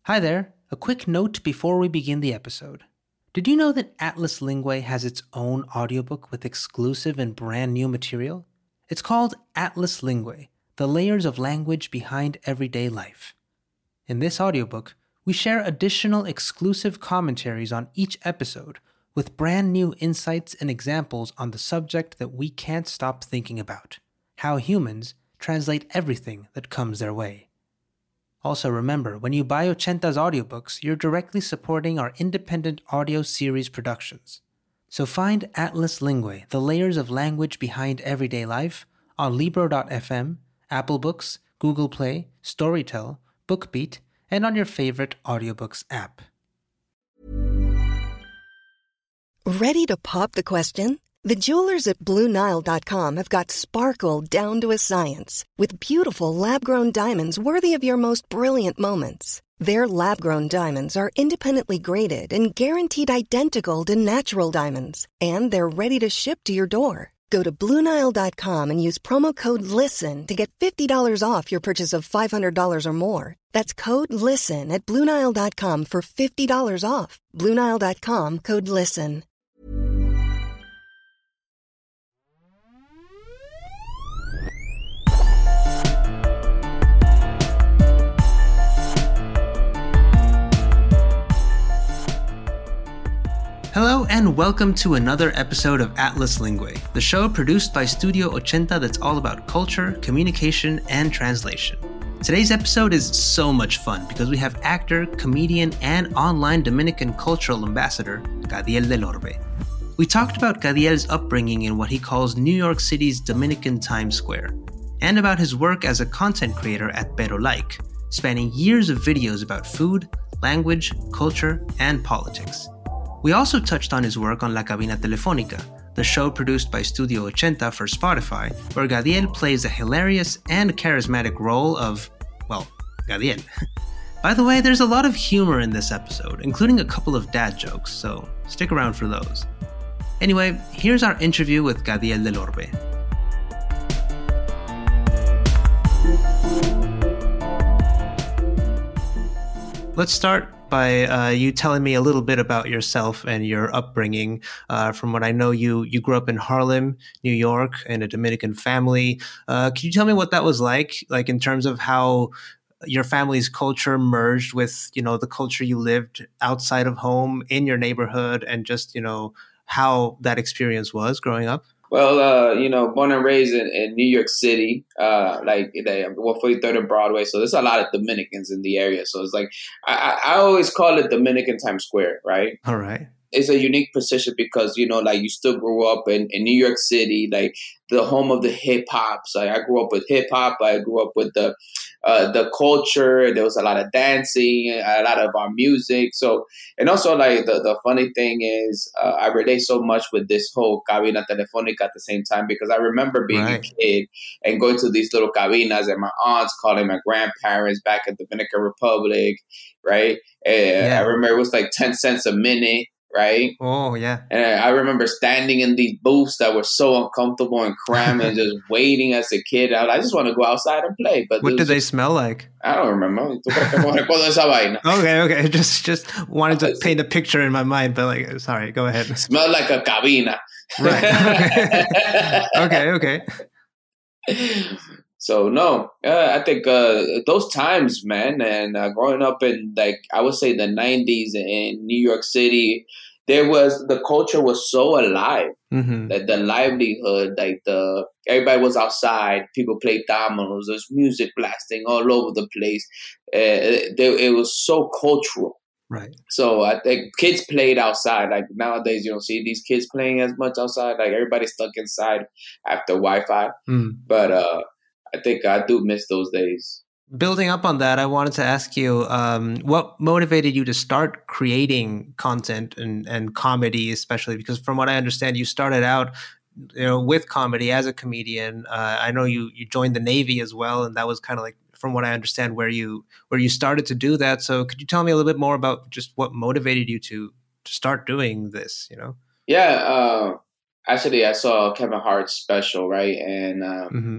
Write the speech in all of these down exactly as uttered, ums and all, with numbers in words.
Hi there. A quick note before we begin the episode. Did you know that Atlas Lingua has its own audiobook with exclusive and brand new material? It's called Atlas Lingua, The Layers of Language Behind Everyday Life. In this audiobook, we share additional exclusive commentaries on each episode with brand new insights and examples on the subject that we can't stop thinking about: how humans translate everything that comes their way. Also remember, when you buy Ochenta's audiobooks, you're directly supporting our independent audio series productions. So find Atlas Lingua, The Layers of Language Behind Everyday Life on Libro dot f m, Apple Books, Google Play, Storytel, BookBeat, and on your favorite audiobooks app. Ready to pop the question? The jewelers at Blue Nile dot com have got sparkle down to a science with beautiful lab-grown diamonds worthy of your most brilliant moments. Their lab-grown diamonds are independently graded and guaranteed identical to natural diamonds, and they're ready to ship to your door. Go to Blue Nile dot com and use promo code LISTEN to get fifty dollars off your purchase of five hundred dollars or more. That's code LISTEN at Blue Nile dot com for fifty dollars off. Blue Nile dot com, code LISTEN. Hello and welcome to another episode of Atlas Lingua, the show produced by Studio Ochenta that's all about culture, communication, and translation. Today's episode is so much fun because we have actor, comedian, and online Dominican cultural ambassador, Gadiel Del Orbe. We talked about Gadiel's upbringing in what he calls New York City's Dominican Times Square, and about his work as a content creator at Pero Like, spanning years of videos about food, language, culture, and politics. We also touched on his work on La Cabina Telefónica, the show produced by Studio Ochenta for Spotify, where Gadiel plays the hilarious and charismatic role of, well, Gadiel. By the way, there's a lot of humor in this episode, including a couple of dad jokes, so stick around for those. Anyway, here's our interview with Gadiel Del Orbe. Let's start by uh, you telling me a little bit about yourself and your upbringing. Uh, from what I know, you you grew up in Harlem, New York, in a Dominican family. Uh, can you tell me what that was like, like in terms of how your family's culture merged with, you know, the culture you lived outside of home in your neighborhood, and just, you know, how that experience was growing up? Well, uh, you know, born and raised in, in New York City, uh, like one forty-third and Broadway. So there's a lot of Dominicans in the area. So it's like, I, I always call it Dominican Times Square, right? All right. It's a unique position because, you know, like you still grew up in, in New York City, like the home of the hip hop. So I grew up with hip hop. I grew up with the uh, the culture. There was a lot of dancing, a lot of our music. So, and also like the, the funny thing is uh, I relate so much with this whole cabina telefónica at the same time, because I remember being right. a kid and going to these little cabinas and my aunts calling my grandparents back in the Dominican Republic, right? And yeah. I remember it was like ten cents a minute. Right? Oh, yeah. And I remember standing in these booths that were so uncomfortable and cramped and just waiting as a kid. I, I just want to go outside and play. But what did they just, smell like? I don't remember. okay, okay. Just just wanted to paint a picture in my mind, but like, sorry, go ahead. Smelled like a cabina. Right. Okay, okay. okay. So, no, uh, I think uh, those times, man, and uh, growing up in, like, I would say the nineties in New York City, there was, the culture was so alive, mm-hmm. that the livelihood, like the, everybody was outside, people played dominoes, there's music blasting all over the place. Uh, it, it was so cultural. Right. So I think kids played outside. Like nowadays, you don't see these kids playing as much outside. Like everybody's stuck inside after Wi-Fi. Mm. But, uh, I think I do miss those days. Building up on that, I wanted to ask you, um, what motivated you to start creating content and, and comedy, especially because from what I understand, you started out, you know, with comedy as a comedian. Uh, I know you you joined the Navy as well, and that was kind of like, from what I understand, where you where you started to do that. So could you tell me a little bit more about just what motivated you to to start doing this? You know? Yeah. Uh, actually, I saw Kevin Hart's special, right, and. Um, mm-hmm.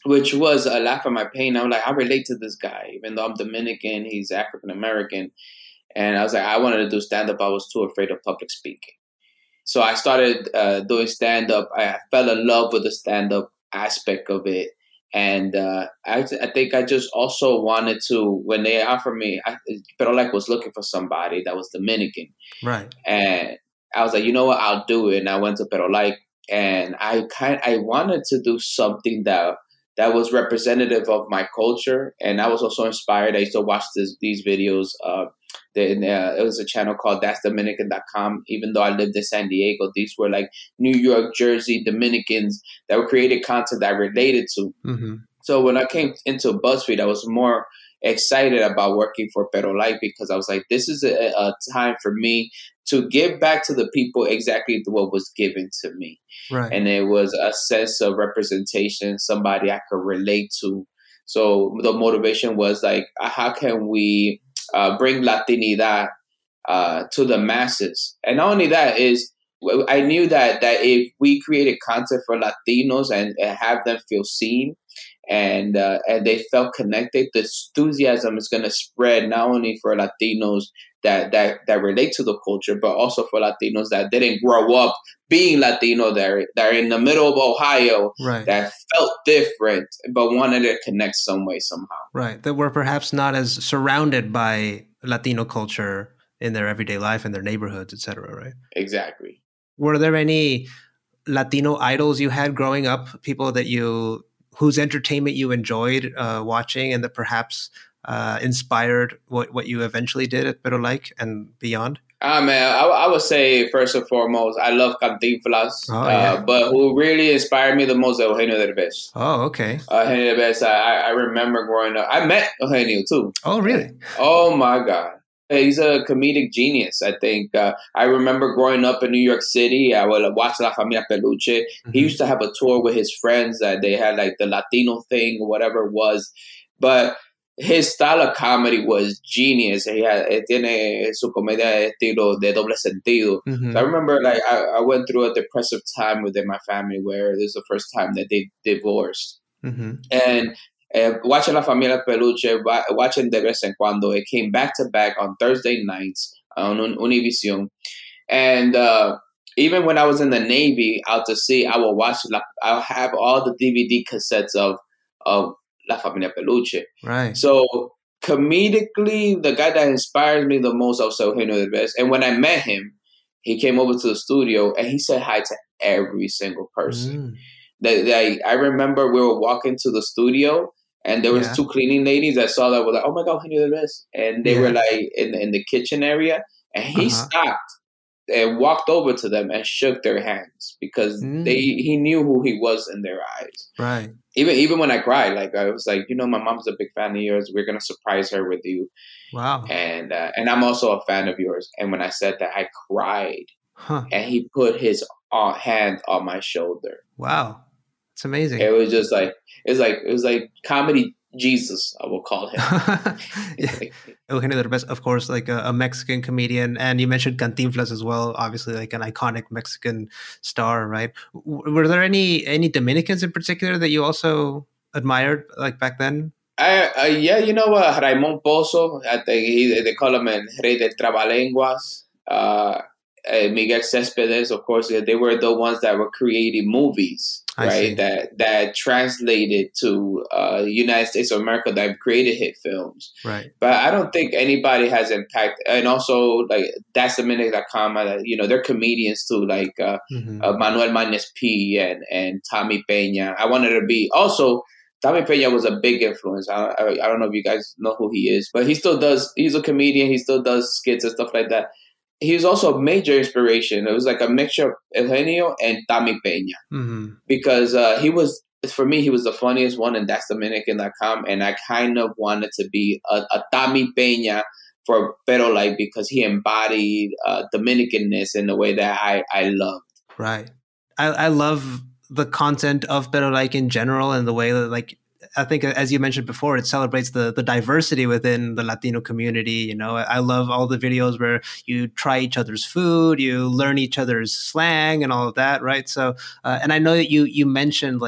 which was a laugh at my pain. I'm like, I relate to this guy, even though I'm Dominican, he's African American. And I was like, I wanted to do stand-up. I was too afraid of public speaking. So I started uh, doing stand-up. I fell in love with the stand-up aspect of it. And uh, I, I think I just also wanted to, when they offered me, I, Pero Like was looking for somebody that was Dominican. Right. And I was like, you know what, I'll do it. And I went to Pero Like, and I kind I wanted to do something that that was representative of my culture. And I was also inspired. I used to watch this, these videos. Uh, then, uh, it was a channel called that's dominican dot com. Even though I lived in San Diego, these were like New York, Jersey Dominicans that were creating content that I related to. Mm-hmm. So when I came into BuzzFeed, I was more excited about working for Pero Like because I was like, this is a, a time for me to give back to the people exactly what was given to me. Right. And it was a sense of representation, somebody I could relate to. So the motivation was like, how can we uh, bring Latinidad uh, to the masses? And not only that is, I knew that that if we created content for Latinos and, and have them feel seen, and uh, and they felt connected, the enthusiasm is going to spread not only for Latinos that, that that relate to the culture, but also for Latinos that didn't grow up being Latino, that are, that are in the middle of Ohio, right, that felt different, but wanted to connect some way, somehow. Right, that were perhaps not as surrounded by Latino culture in their everyday life, in their neighborhoods, et cetera, right? Exactly. Were there any Latino idols you had growing up, people that you... whose entertainment you enjoyed uh, watching and that perhaps uh, inspired what, what you eventually did at Pero Like and beyond? Ah, man, I, I would say first and foremost, I love Cantinflas. Oh, yeah. uh, but who really inspired me the most is Eugenio Derbez. Oh, okay. Uh, Eugenio Derbez, I, I remember growing up. I met Eugenio, too. Oh, really? Oh, my God. He's a comedic genius, I think. Uh, I remember growing up in New York City, I would watch La Familia Peluche. Mm-hmm. He used to have a tour with his friends that they had like the Latino thing or whatever it was. But his style of comedy was genius. He had, tiene su comedia estilo de doble sentido. Mm-hmm. So I remember like I, I went through a depressive time within my family where this is the first time that they divorced. Mm-hmm. And Uh, watching La Familia Peluche, watching De Vez en Cuando, it came back to back on Thursday nights on Univision. And uh, even when I was in the Navy out to sea, I will watch, La, I'll have all the D V D cassettes of, of La Familia Peluche. Right. So comedically, the guy that inspires me the most is Eugenio Derbez. And when I met him, he came over to the studio and he said hi to every single person. Mm. That, that I remember we were walking to the studio and there was yeah. two cleaning ladies that saw that were like, oh my God, Eugenio Derbez. And they yeah. were like in, in the kitchen area and he uh-huh. stopped and walked over to them and shook their hands because mm. they he knew who he was in their eyes. Right. Even even when I cried, like I was like, you know, my mom's a big fan of yours. We're going to surprise her with you. Wow. And, uh, and I'm also a fan of yours. And when I said that, I cried. Huh. And he put his uh, hand on my shoulder. Wow. It's amazing. It was just like it was like it was like comedy Jesus, I will call him. yeah. Eugenio Derbez, of course, like a, a Mexican comedian, and you mentioned Cantinflas as well. Obviously, like an iconic Mexican star, right? W- were there any any Dominicans in particular that you also admired, like back then? I, uh, yeah, you know, uh, Raimon Pozo. I think he, they call him El Rey de Trabalenguas. Uh, Uh, Miguel Céspedes, of course, they were the ones that were creating movies, I right? See. That that translated to uh, United States of America, that created hit films, right? But I don't think anybody has impact. And also, like that's dominican dot com, you know, they're comedians too, like uh, mm-hmm. uh, Manuel Manes P and and Tommy Peña. I wanted to be also. Tommy Peña was a big influence. I, I I don't know if you guys know who he is, but he still does. He's a comedian. He still does skits and stuff like that. He was also a major inspiration. It was like a mixture of Eugenio and Tommy Peña. Mm-hmm. Because uh, he was, for me, he was the funniest one, and that's dominican dot com. And I kind of wanted to be a, a Tommy Peña for Pero Like because he embodied uh, Dominicanness in the way that I, I loved. Right. I, I love the content of Pero Like in general and the way that, like, I think, as you mentioned before, it celebrates the the diversity within the Latino community. You know, I love all the videos where you try each other's food, you learn each other's slang and all of that, right? So, uh, and I know that you you mentioned like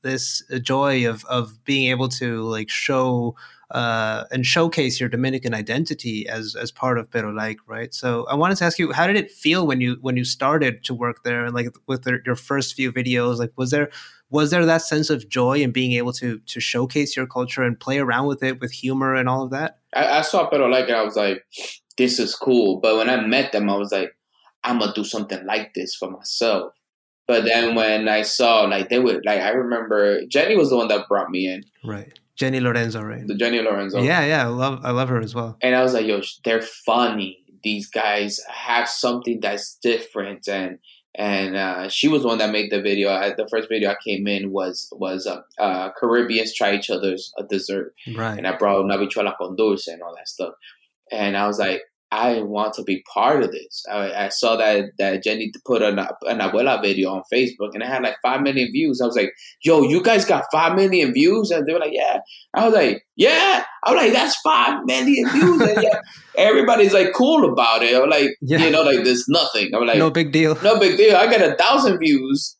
this joy of of being able to like show uh, and showcase your Dominican identity as as part of Pero Like, right? So I wanted to ask you, how did it feel when you when you started to work there, and like with the, your first few videos? Like, was there was there that sense of joy in being able to to showcase your culture and play around with it with humor and all of that? I, I saw Pero Like and I was like, this is cool. But when I met them, I was like, I'm gonna do something like this for myself. But then when I saw, like, they would, like, I remember Jenny was the one that brought me in. Right. Jenny Lorenzo, right? The Jenny Lorenzo. Yeah, yeah. I love I love her as well. And I was like, yo, they're funny. These guys have something that's different. And and uh, she was the one that made the video. I, the first video I came in was, was uh, uh, Caribbeans try each other's uh, dessert. Right. And I brought una habichuela con dulce and all that stuff. And I was like, I want to be part of this. I, I saw that that Jenny put an, an abuela video on Facebook, and it had like five million views. I was like, yo, you guys got five million views? And they were like, yeah. I was like, yeah. I was like, that's five million views. And yeah, everybody's like cool about it. I'm like, yeah. You know, like there's nothing. I'm like, no big deal. No big deal. I got a thousand views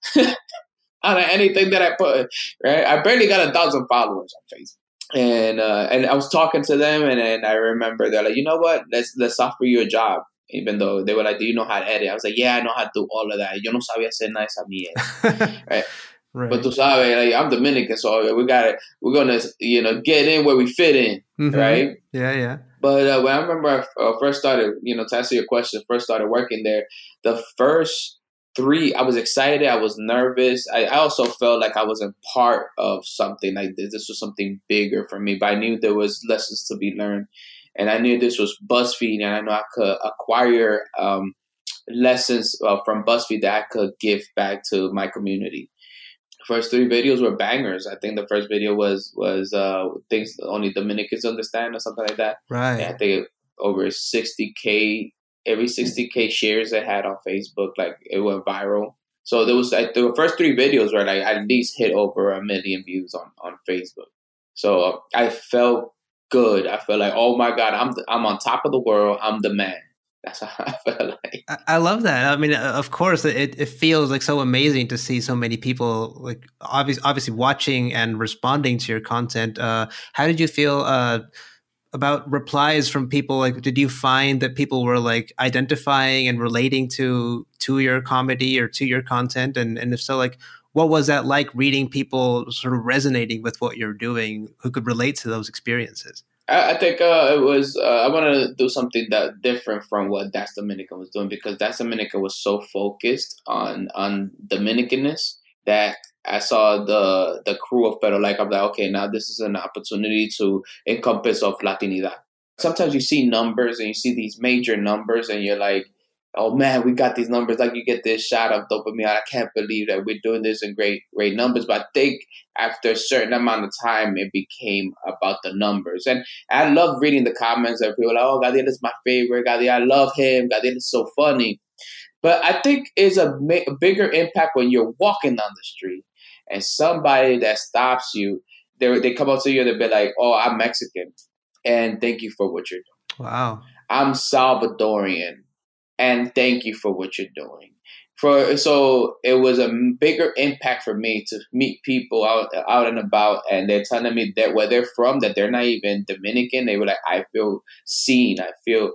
on anything that I put, right? I barely got a thousand followers on Facebook. And uh, and I was talking to them, and then I remember they're like, you know what? Let's let's offer you a job. Even though they were like, do you know how to edit? I was like, yeah, I know how to do all of that. Yo no sabía hacer nada esa mierda, right? Right. But tú sabes, like, I'm Dominican, so we got it. We're gonna, you know, get in where we fit in, mm-hmm. right? Yeah, yeah. But uh, when I remember I uh, first started, you know, to answer your question, first started working there, the first three, I was excited. I was nervous. I, I also felt like I wasn't part of something like this. This was something bigger for me, but I knew there was lessons to be learned. And I knew this was BuzzFeed, and I know I could acquire um, lessons uh, from BuzzFeed that I could give back to my community. First three videos were bangers. I think the first video was was uh, things only Dominicans understand or something like that. Right. And I think over sixty K. Every sixty K shares I had on Facebook, like it went viral. So there was like the first three videos were like at least hit over a million views on, on Facebook. So uh, I felt good. I felt like, oh my God, I'm I'm on top of the world. I'm the man. That's how I felt like. I, I love that. I mean, of course, it, it feels like so amazing to see so many people like obviously obviously watching and responding to your content. Uh, how did you feel? Uh, about replies from people? Like, did you find that people were like identifying and relating to to your comedy or to your content? And and if so, like, what was that like, reading people sort of resonating with what you're doing who could relate to those experiences? I, I think uh, it was, uh, I wanted to do something that different from what That's Dominican was doing, because That's Dominican was so focused on, on Dominicanness that I saw the the crew of Pero Like, I'm like, okay, now this is an opportunity to encompass of Latinidad. Sometimes you see numbers and you see these major numbers and you're like, oh man, we got these numbers. Like you get this shot of dopamine. I can't believe that we're doing this in great, great numbers. But I think after a certain amount of time, it became about the numbers. And I love reading the comments of people like, oh, Gadiel is my favorite. Gadiel, I love him. Gadiel is so funny. But I think it's a, ma- a bigger impact when you're walking down the street and somebody that stops you, they they come up to you and they'll be like, oh, I'm Mexican, and thank you for what you're doing. Wow. I'm Salvadorian, and thank you for what you're doing. For so it was a bigger impact for me to meet people out out and about, and they're telling me that where they're from, that they're not even Dominican. They were like, I feel seen. I feel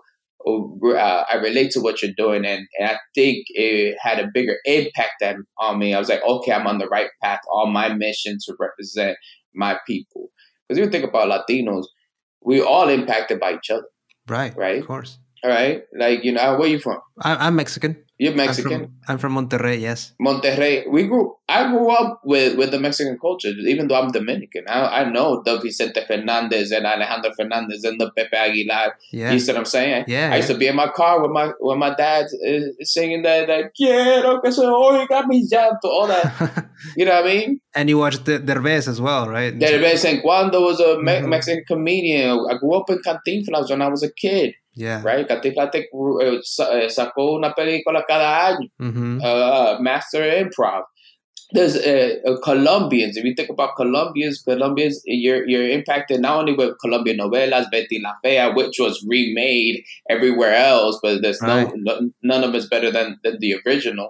Uh, I relate to what you're doing, and, and I think it had a bigger impact than on me. I was like, okay, I'm on the right path on my mission to represent my people. Because if you think about Latinos, we're all impacted by each other. Right. Right. Of course. All right. Like, you know, where are you from? I, I'm Mexican. You're Mexican? I'm from, I'm from Monterrey, yes. Monterrey. We grew. I grew up with, with the Mexican culture, even though I'm Dominican. I, I know the Vicente Fernandez and Alejandro Fernandez and the Pepe Aguilar. Yeah. You see what I'm saying? Yeah. I used yeah. to be in my car with my with my dad uh, singing that, that quiero que se oiga mi llanto, all that. You know what I mean? And you watched the Derbez as well, right? Derbez and Cuando was a me- mm-hmm. Mexican comedian. I grew up in Cantinflas when I was a kid. Yeah. Right? Cantinflas uh, sacó una película cada año. Mm-hmm. Uh, Master Improv. There's uh, uh, Colombians. If you think about Colombians, Colombians, you're you're impacted not only with Colombian novelas, Betty La Fea, which was remade everywhere else, but there's right. no, no none of it's better than, than the original.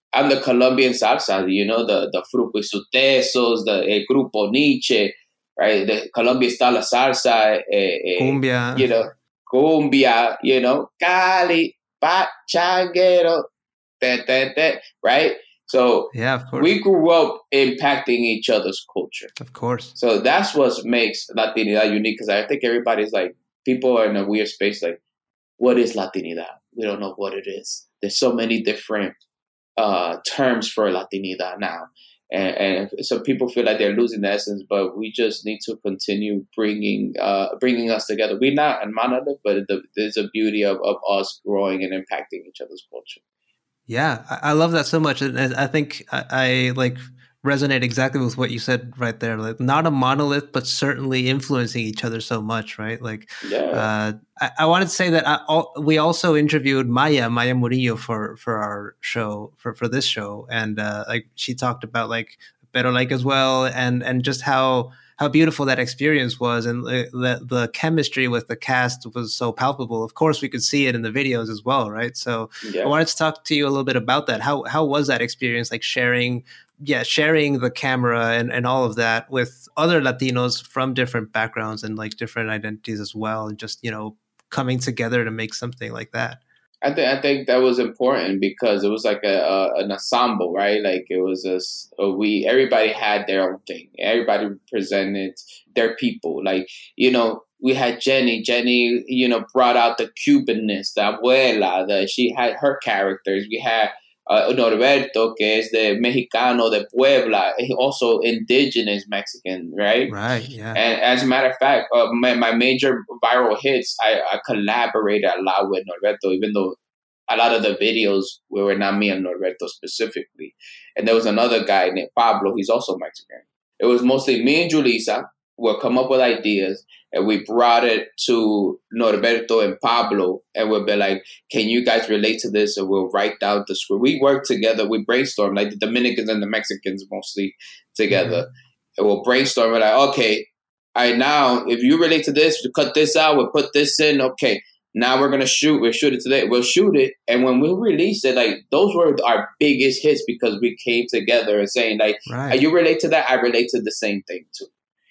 I'm the Colombian salsa, you know, the, the Fruco y sus Tesos, the El Grupo Nietzsche, right? The Colombia style of salsa, eh, eh, Cumbia. you know, cumbia, you know, Cali, Pachanguero, that, that, that, right? So yeah, of course. we grew up impacting each other's culture. Of course. So that's what makes Latinidad unique, because I think everybody's like, people are in a weird space like, what is Latinidad? We don't know what it is. There's so many different uh, terms for Latinidad now. And, and so people feel like they're losing the essence, but we just need to continue bringing uh, bringing us together. We're not a monolith, but the, there's a beauty of, of us growing and impacting each other's culture. Yeah, I, I love that so much. And I think I, I like resonate exactly with what you said right there. Like, not a monolith, but certainly influencing each other so much, right? Like, yeah. uh, I, I wanted to say that I, all, we also interviewed Maya, Maya Murillo for, for our show, for, for this show. And uh, like she talked about like Pero Like as well, and, and just how, how beautiful that experience was. And the, the, the chemistry with the cast was so palpable. Of course, we could see it in the videos as well, right? So yeah. I wanted to talk to you a little bit about that. How, how was that experience, like sharing yeah, sharing the camera and, and all of that with other Latinos from different backgrounds and like different identities as well, and just, you know, coming together to make something like that? I think I think that was important because it was like a, a an ensemble, right? Like it was a, a we everybody had their own thing. Everybody represented their people. Like, you know, we had Jenny. Jenny, you know, brought out the Cubanness, the abuela. The she had her characters. We had Uh, Norberto, que es de Mexicano de Puebla, also indigenous Mexican, right? Right, yeah. And as a matter of fact, uh, my, my major viral hits, I, I collaborated a lot with Norberto, even though a lot of the videos were not me and Norberto specifically. And there was another guy named Pablo, he's also Mexican. It was mostly me and Julissa would come up with ideas, and we brought it to Norberto and Pablo, and we'd be like, can you guys relate to this? And we'll write down the script. We work together. We brainstorm, like the Dominicans and the Mexicans mostly together. Mm-hmm. And we'll brainstorm. We're like, okay, all right, now, if you relate to this, we cut this out, we'll put this in. Okay, now we're going to shoot. We'll shoot it today. We'll shoot it. And when we release it, like, those were our biggest hits because we came together and saying, like, right. You relate to that? I relate to the same thing, too.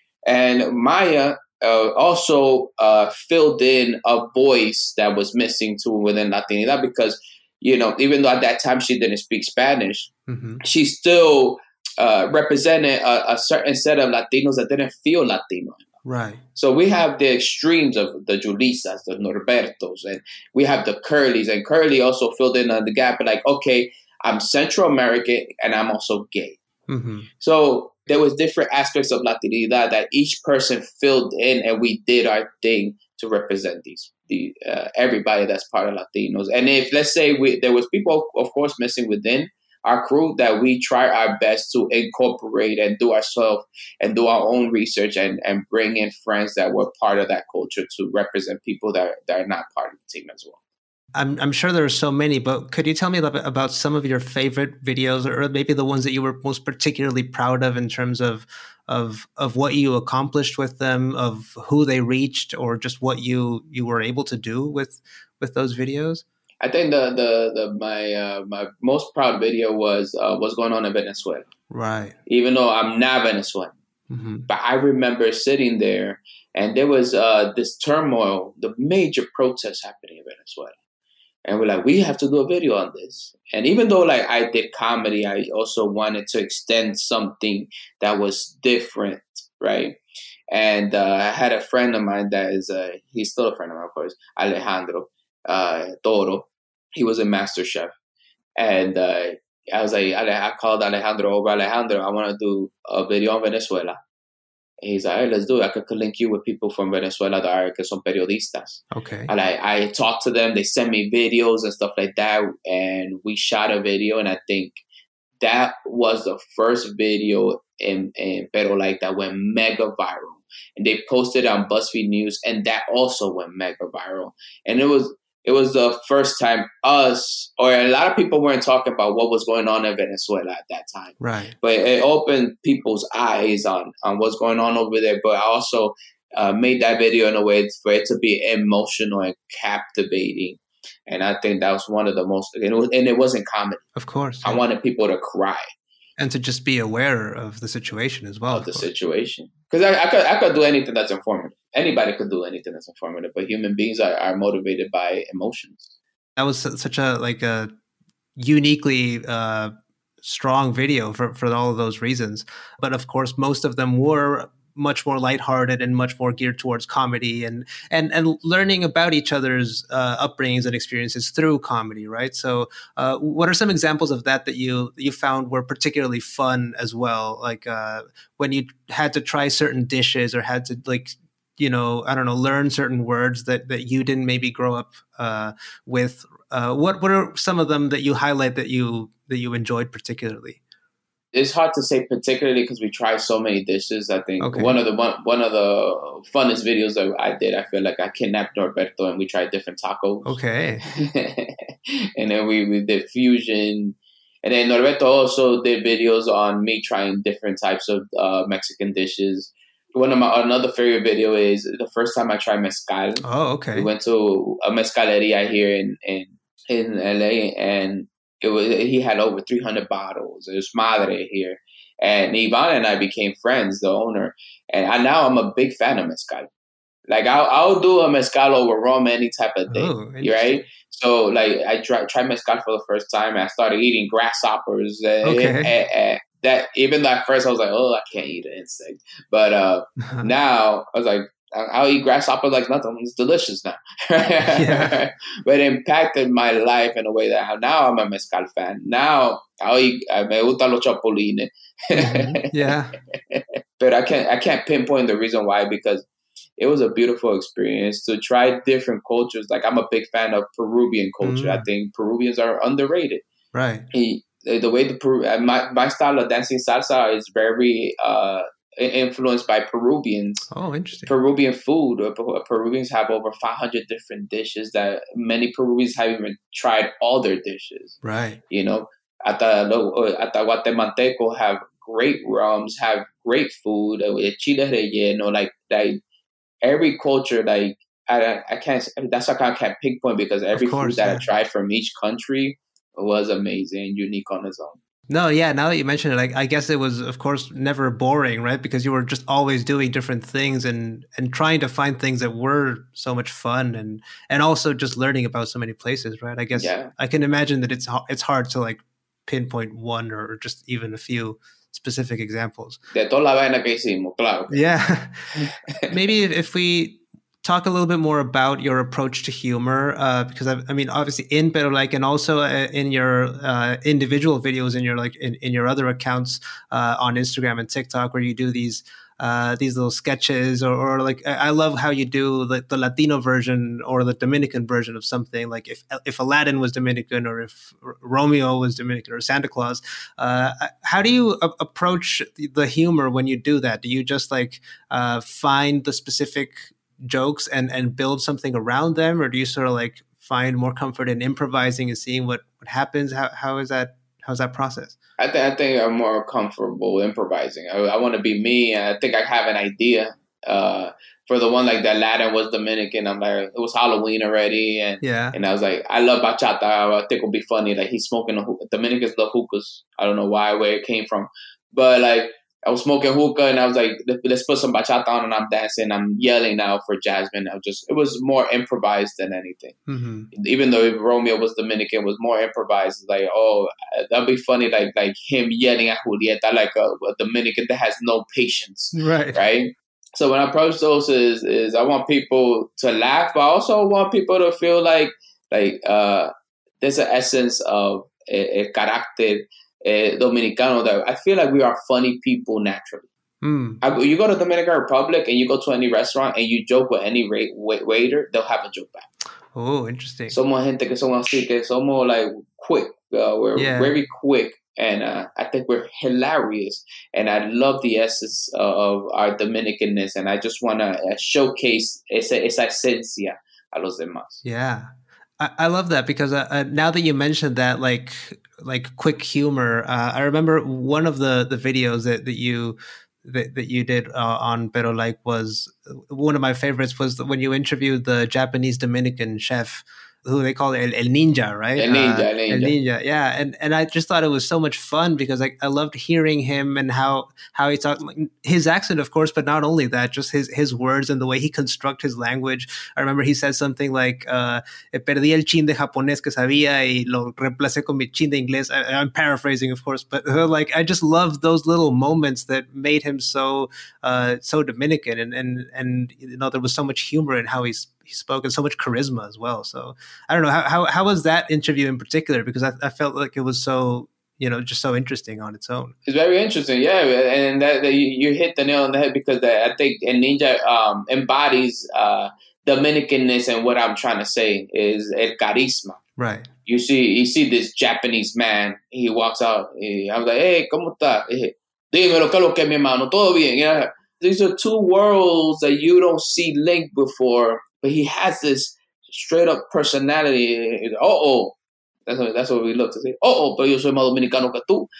And Maya uh, also uh, filled in a voice that was missing too within Latinidad because, you know, even though at that time she didn't speak Spanish, mm-hmm. she still uh, represented a, a certain set of Latinos that didn't feel Latino. Right. So we have the extremes of the Julissas, the Norbertos, and we have the Curlys. And Curly also filled in uh, the gap. Like, okay, I'm Central American and I'm also gay. Mm-hmm. So there was different aspects of Latinidad that each person filled in, and we did our thing to represent these, the uh, everybody that's part of Latinos. And if, let's say, we, there was people, of course, missing within our crew, that we try our best to incorporate and do ourselves and do our own research and, and bring in friends that were part of that culture to represent people that, that are not part of the team as well. I'm I'm sure there are so many, but could you tell me a little bit about some of your favorite videos, or maybe the ones that you were most particularly proud of in terms of of of what you accomplished with them, of who they reached, or just what you you were able to do with with those videos? I think the the, the my uh, my most proud video was uh, what's going on in Venezuela. Right. Even though I'm not Venezuelan, mm-hmm. but I remember sitting there, and there was uh, this turmoil, the major protests happening in Venezuela. And we're like, we have to do a video on this. And even though like I did comedy, I also wanted to extend something that was different, right? And uh, I had a friend of mine that is, uh, he's still a friend of mine, of course, Alejandro uh, Toro. He was a master chef. And uh, I was like, I called Alejandro over. Alejandro, I want to do a video on Venezuela. And he's like, hey, let's do it. I could link you with people from Venezuela that are que son periodistas. Okay. And I, I talked to them. They sent me videos and stuff like that. And we shot a video. And I think that was the first video in, in Pero Like that went mega viral. And they posted it on BuzzFeed News. And that also went mega viral. And it was... It was the first time us, or a lot of people weren't talking about what was going on in Venezuela at that time. Right. But it opened people's eyes on, on what's going on over there. But I also uh, made that video in a way for it to be emotional and captivating And I think that was one of the most, and it, was, and it wasn't comedy. Of course. Yeah. I wanted people to cry. And to just be aware of the situation as well. Of, of the course. situation. Because I, I, could, I could do anything that's informative. Anybody could do anything that's informative, but human beings are, are motivated by emotions. That was such a, like a uniquely uh, strong video for, for all of those reasons. But of course, most of them were much more lighthearted and much more geared towards comedy and and and learning about each other's uh, upbringings and experiences through comedy, right? So, uh, what are some examples of that that you you found were particularly fun as well? Like uh, when you had to try certain dishes or had to like, you know, I don't know, learn certain words that that you didn't maybe grow up uh, with. Uh, what what are some of them that you highlight that you that you enjoyed particularly? It's hard to say particularly because we try so many dishes. I think okay. one of the one, one of the funnest videos that I did, I feel like I kidnapped Norberto and we tried different tacos. Okay. And then we, we did fusion. And then Norberto also did videos on me trying different types of uh, Mexican dishes. One of my another favorite video is the first time I tried mezcal. Oh, okay. We went to a mezcaleria here in in, in L A and It was, he had over three hundred bottles. It was Madre here. And Ivan and I became friends, the owner. And I, now I'm a big fan of mezcal. Like, I'll, I'll do a mezcal over rum any type of day, oh, right? So, like, I tried, tried mezcal for the first time, and I started eating grasshoppers. Okay. And, and, and that, even though at first I was like, oh, I can't eat an insect. But uh, now I was like, I'll eat grasshopper like nothing. It's delicious now. Yeah. But it impacted my life in a way that now I'm a mezcal fan. Now I'll eat, me gustan los chapulines. Mm-hmm. Yeah. But I can't, I can't pinpoint the reason why, because it was a beautiful experience to try different cultures. Like, I'm a big fan of Peruvian culture. Mm. I think Peruvians are underrated. Right. He, the way the Peru, my, my style of dancing salsa is very, uh, influenced by Peruvians. Oh, interesting. Peruvian food. Peruvians have over five hundred different dishes that many Peruvians haven't even tried all their dishes. Right. You know, Ata, Ata Guatemalteco have great rums, have great food, chile relleno, like, like every culture, like, I, I can't, that's why I can't pinpoint, because every course, food that yeah. I tried from each country was amazing, unique on its own. No, yeah, now that you mention it, like, I guess it was, of course, never boring, right? Because you were just always doing different things and, and trying to find things that were so much fun and, and also just learning about so many places, right? I guess yeah. I can imagine that it's it's hard to, like, pinpoint one or just even a few specific examples. De toda la vaina que hicimos, claro. Yeah. Maybe if we talk a little bit more about your approach to humor, uh, because I, I mean, obviously in Pero Like, and also in your uh, individual videos, in your like in, in your other accounts uh, on Instagram and TikTok, where you do these uh, these little sketches, or, or like I love how you do the, the Latino version or the Dominican version of something. Like if if Aladdin was Dominican, or if Romeo was Dominican, or Santa Claus. Uh, how do you a- approach the humor when you do that? Do you just like uh, find the specific jokes and and build something around them, or do you sort of like find more comfort in improvising and seeing what what happens? How how is that how's that process? I think I think I'm more comfortable improvising. I, I want to be me, and I think I have an idea. Uh, for the one like that Aladdin was Dominican, I'm like, it was Halloween already, and yeah, and I was like, I love bachata. I think it'll be funny. Like, he's smoking a hookah. Dominicans love hookahs. I don't know why, where it came from, but like, I was smoking hookah, and I was like, let's put some bachata on, and I'm dancing. I'm yelling now for Jasmine. I was just, it was more improvised than anything. Mm-hmm. Even though Romeo was Dominican, it was more improvised. Like, oh, that'd be funny, like like him yelling at Julieta, like a, a Dominican that has no patience. Right. Right? So when I approach those is, is I want people to laugh, but I also want people to feel like, like uh, there's an essence of a, a carácter Uh, Dominicano that I feel like we are funny people naturally. Mm. I, you go to Dominican Republic and you go to any restaurant and you joke with any ra- wait- waiter, they'll have a joke back. Oh, interesting. Somos gente que somos así, que somos like quick. Uh, we're yeah. very quick, and uh, I think we're hilarious. And I love the essence of our Dominicanness, and I just want to showcase esa, esa esencia a los demás. Yeah. I, I love that, because uh, uh, now that you mentioned that, like, like quick humor, uh, I remember one of the, the videos that, that you that, that you did uh, on Pero Like was one of my favorites was when you interviewed the Japanese Dominican chef who they call El, El Ninja, right? El Ninja, uh, El Ninja. El Ninja, yeah. And and I just thought it was so much fun because I, I loved hearing him and how how he talked, like, his accent, of course, but not only that, just his his words and the way he construct his language. I remember he said something like, uh, "Perdí el chin de japonés que sabía y lo reemplacé con mi chin de inglés." I, I'm paraphrasing, of course, but uh, like I just loved those little moments that made him so uh, so Dominican, and and and you know there was so much humor in how he's. He spoke and so much charisma as well. So I don't know how how, how was that interview in particular, because I, I felt like it was so, you know, just so interesting on its own. It's very interesting, yeah, and that, that you, you hit the nail on the head, because I think El Ninja um, embodies uh, Dominicanness, and what I'm trying to say is el carisma. Right. You see, you see this Japanese man. He walks out. He, I was like, "Hey, cómo está? Dímelo, ¿qué lo que mi hermano? Todo bien?" You know, these are two worlds that you don't see linked before. But he has this straight up personality. Oh, oh, that's what, that's what we look to say. Oh, oh, pero yo soy más dominicano que tú,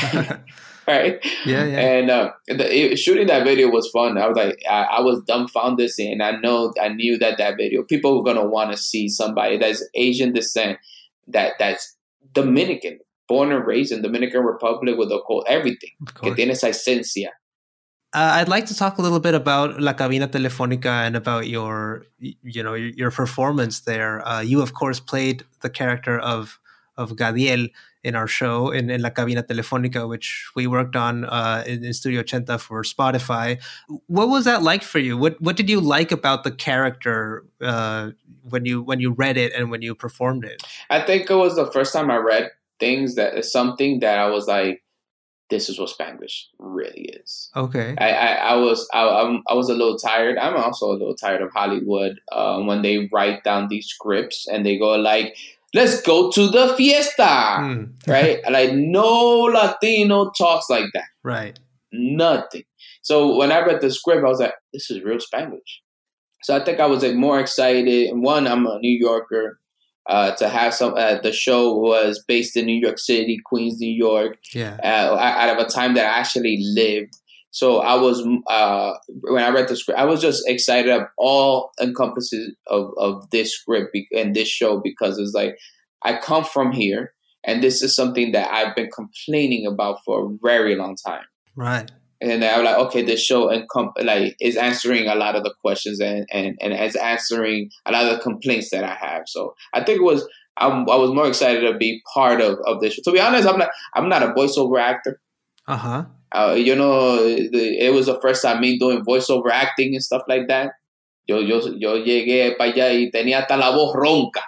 right? Yeah, yeah. And uh, the, it, shooting that video was fun. I was like, I, I was dumbfounded, and I know, I knew that that video, people were gonna want to see somebody that's Asian descent, that that's Dominican, born and raised in Dominican Republic with a cool everything, que tiene esa esencia. Uh, I'd like to talk a little bit about La Cabina Telefónica and about your, you know, your, your performance there. Uh, you, of course, played the character of of Gadiel in our show in, in La Cabina Telefónica, which we worked on uh, in, in Studio ochenta for Spotify. What was that like for you? What What did you like about the character uh, when you when you read it and when you performed it? I think it was the first time I read things that is something that I was like, this is what Spanglish really is. Okay. I, I, I was I, I'm, I was a little tired. I'm also a little tired of Hollywood uh, when they write down these scripts and they go like, "Let's go to the fiesta," mm. right? Like no Latino talks like that. Right. Nothing. So when I read the script, I was like, this is real Spanglish. So I think I was like more excited. And one, I'm a New Yorker. Uh, to have some, uh, the show was based in New York City, Queens, New York. Yeah. Uh, out of a time that I actually lived. So I was, uh, when I read the script, I was just excited of all encompasses of, of this script and this show, because it's like, I come from here, and this is something that I've been complaining about for a very long time. Right. And I was like, okay, this show encom- like is answering a lot of the questions and, and, and is answering a lot of the complaints that I have. So I think it was I'm, I was more excited to be part of, of this show. To be honest, I'm not I'm not a voiceover actor. Uh-huh. Uh You know, the, it was the first time me doing voiceover acting and stuff like that. Yo yo yo llegué para allá y tenía hasta la voz ronca.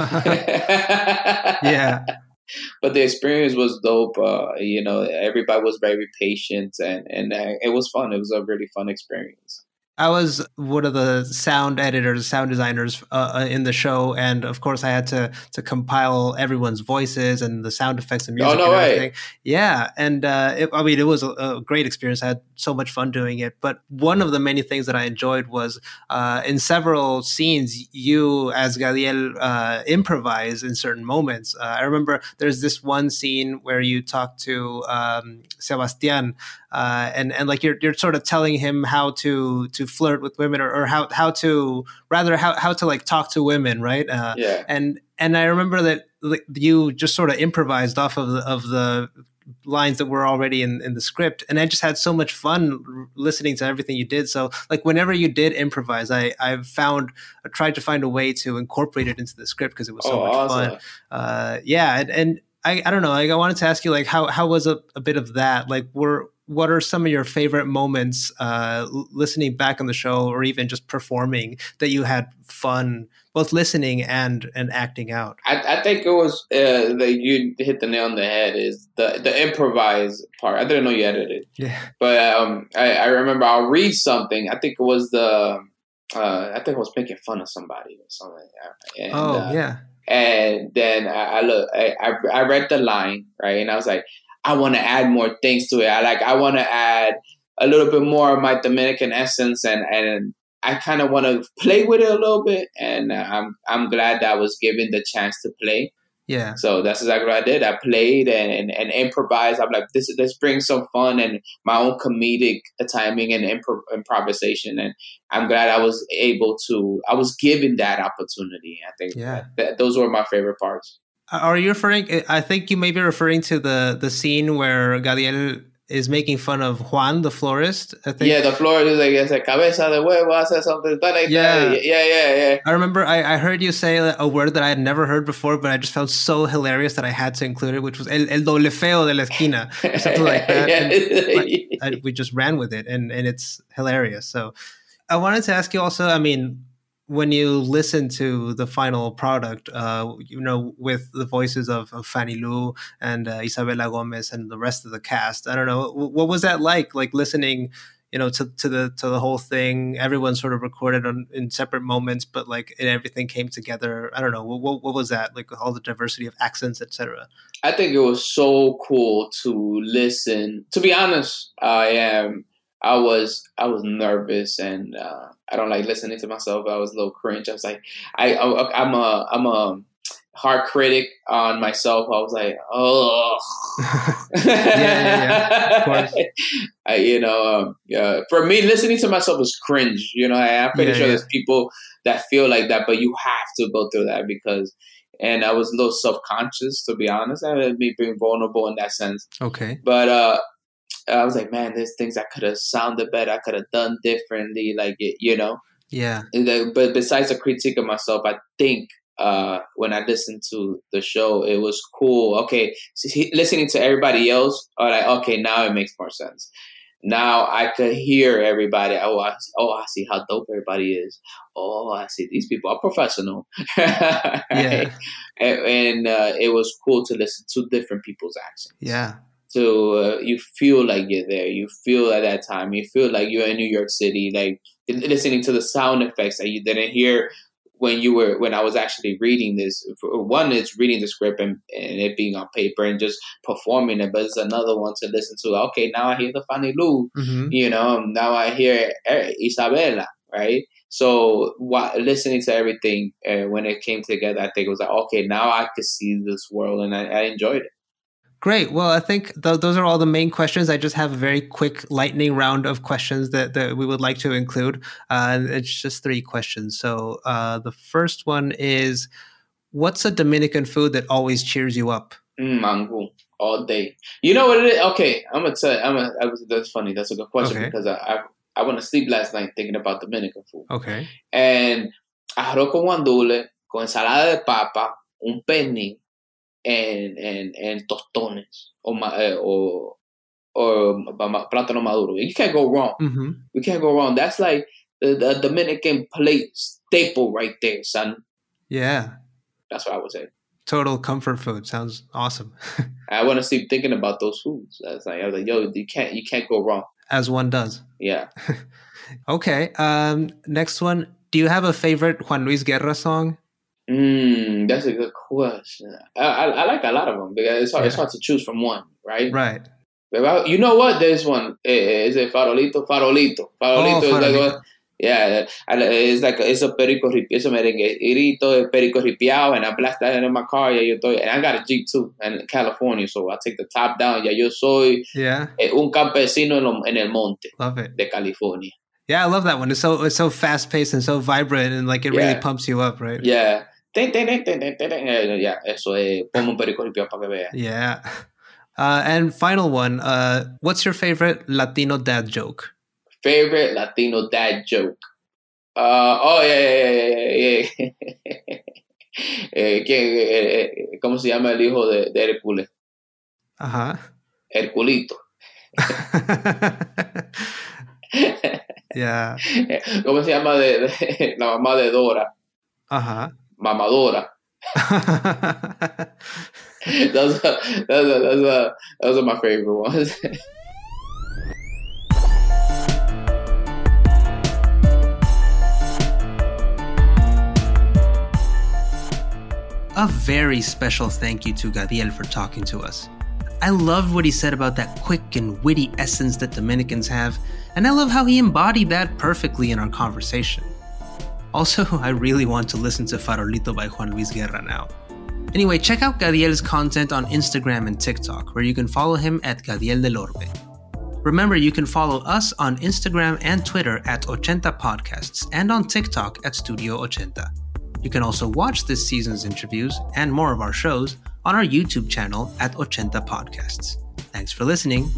Yeah. But the experience was dope. Uh, you know, everybody was very patient, and, and uh, it was fun. It was a really fun experience. I was one of the sound editors, sound designers uh, in the show, and of course, I had to to compile everyone's voices and the sound effects and music. Oh no and way! Everything. Yeah, and uh, it, I mean, it was a, a great experience. I had so much fun doing it. But one of the many things that I enjoyed was uh, in several scenes, you as Gadiel uh, improvise in certain moments. Uh, I remember there's this one scene where you talk to um, Sebastian, uh, and and like you're you're sort of telling him how to to flirt with women, or, or how how to rather how how to like talk to women, right? Uh, yeah. And and I remember that you just sort of improvised off of the, of the lines that were already in, in the script, and I just had so much fun listening to everything you did. So like whenever you did improvise, I I found I tried to find a way to incorporate it into the script because it was so oh, much awesome. fun. Uh, yeah, and, and I I don't know. Like I wanted to ask you like how how was a, a bit of that? Like were what are some of your favorite moments uh, listening back on the show, or even just performing, that you had fun both listening and and acting out? I, I think it was uh, that you hit the nail on the head. Is the the improvise part? I didn't know you edited. Yeah, but um, I, I remember I'll read something. I think it was the uh, I think I was making fun of somebody or something. And, oh uh, yeah. And then I, I look, I, I I read the line, right, and I was like, I want to add more things to it. I like, I want to add a little bit more of my Dominican essence, and, and I kind of want to play with it a little bit. And uh, I'm, I'm glad that I was given the chance to play. Yeah. So that's exactly what I did. I played and, and, and improvised. I'm like, this let's bring some fun and my own comedic timing and impro- improvisation. And I'm glad I was able to, I was given that opportunity. I think yeah. that, that those were my favorite parts. Are you referring, I think you may be referring to the, the scene where Gadiel is making fun of Juan, the florist, I think. Yeah, the florist is like, it's a cabeza de huevo, hace something like yeah. that. Yeah, yeah, yeah. I remember I, I heard you say a word that I had never heard before, but I just felt so hilarious that I had to include it, which was el, el doble feo de la esquina, or something like that. yeah. And, like, I, we just ran with it, and, and it's hilarious. So I wanted to ask you also, I mean, when you listen to the final product, uh, you know, with the voices of, of Fanny Lu and uh, Isabela Gomez and the rest of the cast, I don't know, what was that like? Like listening, you know, to, to the to the whole thing. Everyone sort of recorded on in separate moments, but like it, everything came together. I don't know, what what was that like? All the diversity of accents, et cetera. I think it was so cool to listen. To be honest, I am. I was I was nervous and uh, I don't like listening to myself. I was a little cringe. I was like, I, I I'm a I'm a hard critic on myself. I was like, oh, yeah, yeah, yeah, of course. I, you know, um, yeah. For me, listening to myself is cringe. You know, I, I'm pretty yeah, sure yeah. there's people that feel like that, but you have to go through that because. And I was a little self conscious, to be honest. I was me being vulnerable in that sense. Okay, but. uh I was like, man, there's things I could have sounded better. I could have done differently, like it, you know. Yeah. But besides the critique of myself, I think uh, when I listened to the show, it was cool. Okay, listening to everybody else, I was like, okay, now it makes more sense. Now I could hear everybody. Oh, I, oh, I see how dope everybody is. Oh, I see these people are professional. right? Yeah. And, and uh, it was cool to listen to different people's accents. Yeah. So uh, you feel like you're there. You feel at that time. You feel like you're in New York City, like listening to the sound effects that you didn't hear when you were when I was actually reading this. One is reading the script and, and it being on paper and just performing it, but it's another one to listen to. Okay, now I hear the Fanny Lu, mm-hmm. you know. Now I hear Isabela, right? So while listening to everything uh, when it came together, I think it was like, okay, now I could see this world, and I, I enjoyed it. Great. Well, I think th- those are all the main questions. I just have a very quick lightning round of questions that, that we would like to include. Uh, it's just three questions. So uh, the first one is, what's a Dominican food that always cheers you up? Mm, mango all day. You know what it is? Okay, I'm gonna tell you. I'm gonna, I was, that's funny. That's a good question okay. because I I, I went to sleep last night thinking about Dominican food. Okay. And arroz con guandule, con ensalada de papa, un pernil. And, and and tostones or or or plátano maduro. You can't go wrong. Mm-hmm. You can't go wrong. That's like the, the Dominican plate staple right there, son. Yeah, that's what I would say. Total comfort food. Sounds awesome. I want to sleep thinking about those foods. I was like, I was like, yo, you can't you can't go wrong. As one does. Yeah. Okay. Um. Next one. Do you have a favorite Juan Luis Guerra song? Mm, that's a good question. I, I, I like a lot of them because it's hard, yeah. it's hard to choose from one, right? Right. But you know what? There's one. Is it Farolito? Farolito. Farolito oh, is Farolito. like, yeah, it's like it's a perico, it's a merenguerito, perico ripiao, and I blast that in my car. Yeah, yo estoy, and I got a Jeep too, in California, so I take the top down. Yeah, yo soy yeah. un campesino en, lo, en el monte. Love it. De California. Yeah, I love that one. It's so it's so fast paced and so vibrant, and like it yeah. really pumps you up, right? Yeah. Yeah, eso es, ponme un perico ripiao para que vea. Yeah. Uh, and final one, uh, what's your favorite Latino dad joke? Favorite Latino dad joke? Uh, oh, yeah, yeah, yeah, yeah. yeah. eh, ¿quién, eh, eh, ¿Cómo se llama el hijo de, de Hércules? Ajá. Herculito. Yeah. ¿Cómo se llama de, de, la mamá de Dora? Ajá. Mamadora. those, are, those, are, those, are, those are my favorite ones. A very special thank you to Gadiel for talking to us. I loved what he said about that quick and witty essence that Dominicans have, and I love how he embodied that perfectly in our conversation. Also, I really want to listen to Farolito by Juan Luis Guerra now. Anyway, check out Gadiel's content on Instagram and TikTok, where you can follow him at Gadiel del Orbe. Remember, you can follow us on Instagram and Twitter at Ochenta Podcasts and on TikTok at Studio Ochenta. You can also watch this season's interviews and more of our shows on our YouTube channel at Ochenta Podcasts. Thanks for listening.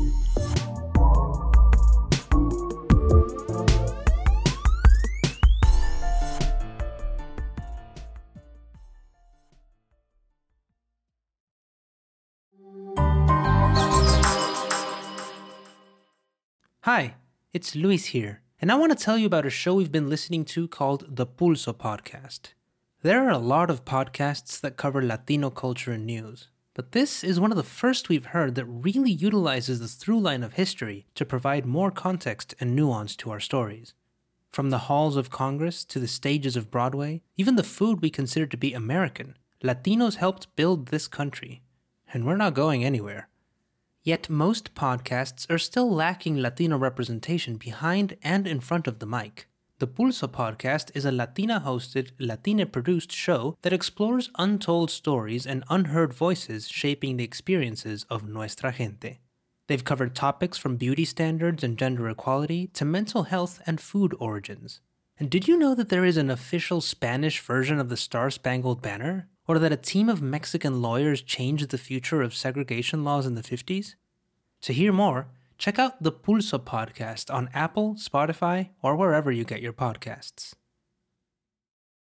Hi, it's Luis here, and I want to tell you about a show we've been listening to called The Pulso Podcast. There are a lot of podcasts that cover Latino culture and news, but this is one of the first we've heard that really utilizes the through line of history to provide more context and nuance to our stories. From the halls of Congress to the stages of Broadway, even the food we consider to be American, Latinos helped build this country, and we're not going anywhere. Yet most podcasts are still lacking Latino representation behind and in front of the mic. The Pulso Podcast is a Latina-hosted, Latina-produced show that explores untold stories and unheard voices shaping the experiences of nuestra gente. They've covered topics from beauty standards and gender equality to mental health and food origins. And did you know that there is an official Spanish version of the Star-Spangled Banner? Or that a team of Mexican lawyers changed the future of segregation laws in the fifties? To hear more, check out the Pulso Podcast on Apple, Spotify, or wherever you get your podcasts.